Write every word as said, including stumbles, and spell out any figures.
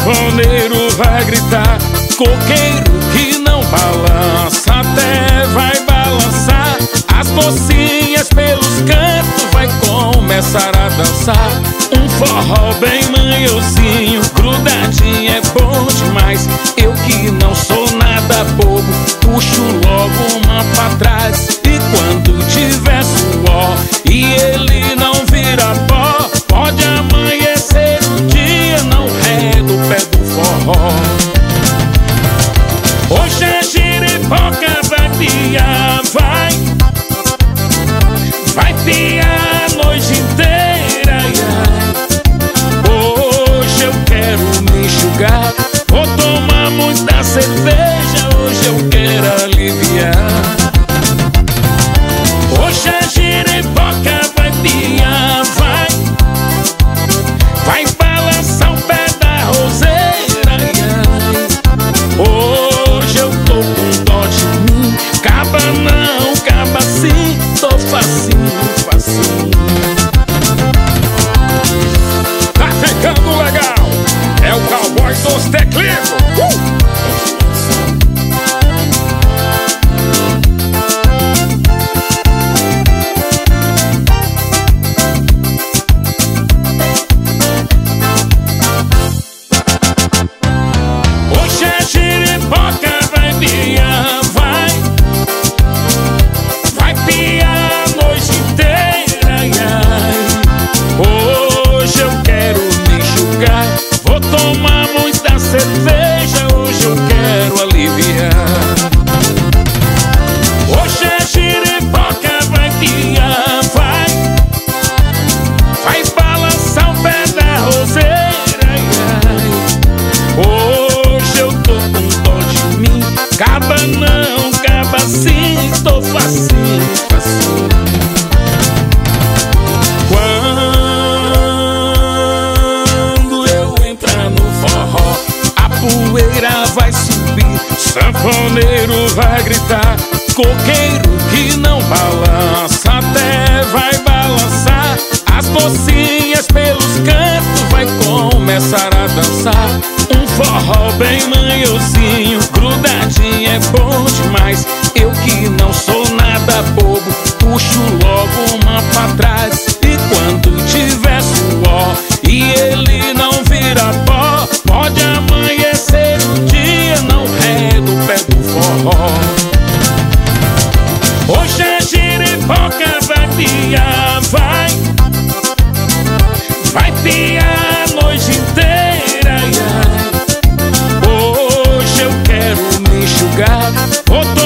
sanfoneiro vai gritar, coqueiro que não balança até vai balançar. As mocinhas pelos cantos vai começar a dançar. Um forró bem manhozinho, grudadinho é bom demais. Eu que não sou nada bobo, puxo logo uma pra trás. E quando tiver suor e ele não vira pó, pode amanhecer um dia, não é do pé do forró. Hoje a giripoca vai piar, vai Vai piar a noite inteira, ai, ai. Hoje eu quero me enxugar, vou tomar muita cerveja, hoje eu quero aliviar. Hoje a giripoca vai piar, vai Vai balançar o pé da roseira, ai, ai. Hoje eu tô com dó de mim, caba não, caba sim, tô facinho, facinho. Tá ficando legal, é o cowboy dos teclinos. uh! Hoje a giripoca vai piar, vai Vai piar a noite inteira, ai, ai. Hoje eu quero me enxugar, vou tomar muita cerveja, hoje eu quero aliviar. Hoje a giripoca vai piar, vai Vai balançar o pé da roseira, ai, ai. Hoje eu tô com dó de mim, caba não, caba sim, tô facinho, facinho. Quando eu entrar no forró, a poeira vai subir, sanfoneiro vai gritar, coqueiro que não balança até vai balançar. As mocinhas pelos cantos vai começar a dançar. Um forró bem manhozinho, grudadinho é bom demais. Eu que não sou nada bobo, puxo logo uma pra trás. E quando tiver suor e ele não vira pó, pode amanhecer um dia, não é do pé do forró. Hoje a giripoca vai piar, vai Vai piar a noite inteira, ai, ai. Hoje eu quero me enxugar, vou